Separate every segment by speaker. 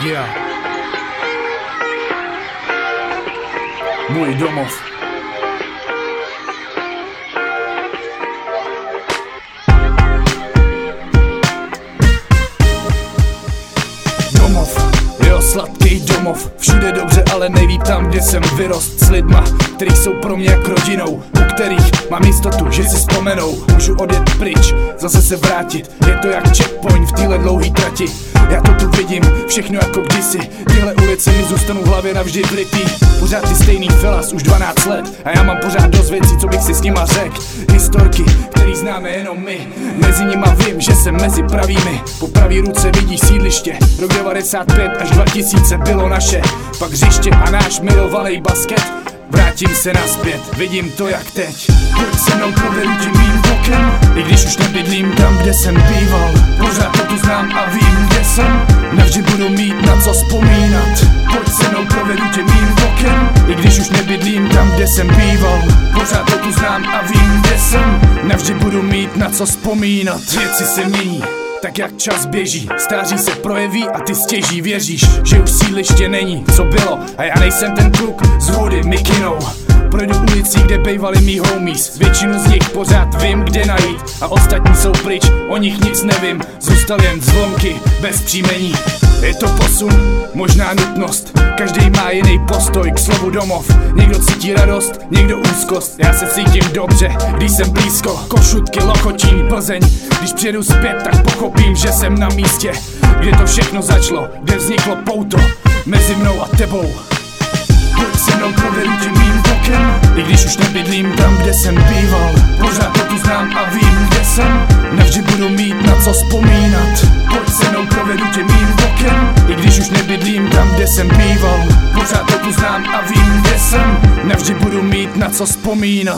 Speaker 1: Yeah. Můj domov. Domov, jo, sladký domov. Všude dobře, ale nejlíp tam, kde jsem vyrost. S lidma, který jsou pro mě jak rodinou, u kterých mám jistotu, že si vzpomenou. Můžu odjet pryč, zase se vrátit. Je to jak checkpoint v téhle dlouhý trati. Já to tu vidím, všechno jako kdysi. Tyhle ulice mi zůstanou v hlavě navždy vrytý. Pořád ty stejný felas, už 12 let. A já mám pořád dost věcí, co bych si s nima řekl. Historky, který známe jenom my. Mezi nima vím, že jsem mezi pravými. Po pravý ruce vidíš sídliště. Rok 95 až 2000 bylo naše. Pak hřiště a náš milovaný basket. Vrátím se nazpět, vidím to jak teď. Pojď se mnou, provedu tě mým bokem. I když už nebydlím tam, kde jsem býval. Pořád to tu znám a vím, kde jsem. Navždy budu mít na co vzpomínat. Pojď se mnou, provedu tě mým bokem. I když už nebydlím tam, kde jsem býval. Pořád to tu znám a vím, kde jsem. Navždy budu mít na co vzpomínat. Věci se mění, tak jak čas běží, stáří se projeví a ty stěží věříš, že už sídliště není, co bylo. A já nejsem ten kluk s hoody mikinou. Projdu ulicí, kde bejvali mý homies. Většinu z nich pořád vím, kde najít. A ostatní jsou pryč, o nich nic nevím. Zůstal jen zvonky, bez příjmení. Je to posun, možná nutnost. Každý má jiný postoj k slovu domov. Někdo cítí radost, někdo úzkost. Já se cítím dobře, když jsem blízko. Košutky, Lochotín, Plzeň. Když přijedu zpět, tak pochopím, že jsem na místě, kde to všechno začalo, kde vzniklo pouto mezi mnou a tebou. Pojď se mnou, provedu tě mým bokem. I když už nebydlím tam, kde jsem býval. Pořád to tu znám a vím, kde jsem. Navždy budu mít na co vzpomínat. Pojď se mnou, provedu tě mým bokem. I když už nebydlím tam, kde jsem býval. Pořád to tu znám a vím, kde jsem. Navždy budu mít na co vzpomínat.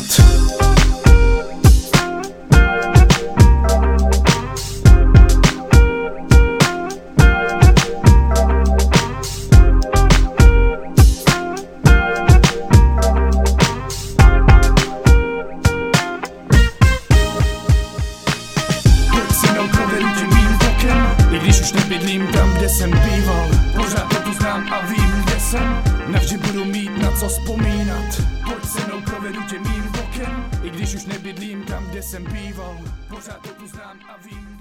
Speaker 1: I když už nebydlím tam, kde jsem býval. Pořád to tu znám a vím, kde jsem. Navždy budu mít na co vzpomínat. Pojď se mnou, provedu tě mým bokem. I když už nebydlím tam, kde jsem býval. Pořád to tu znám a vím.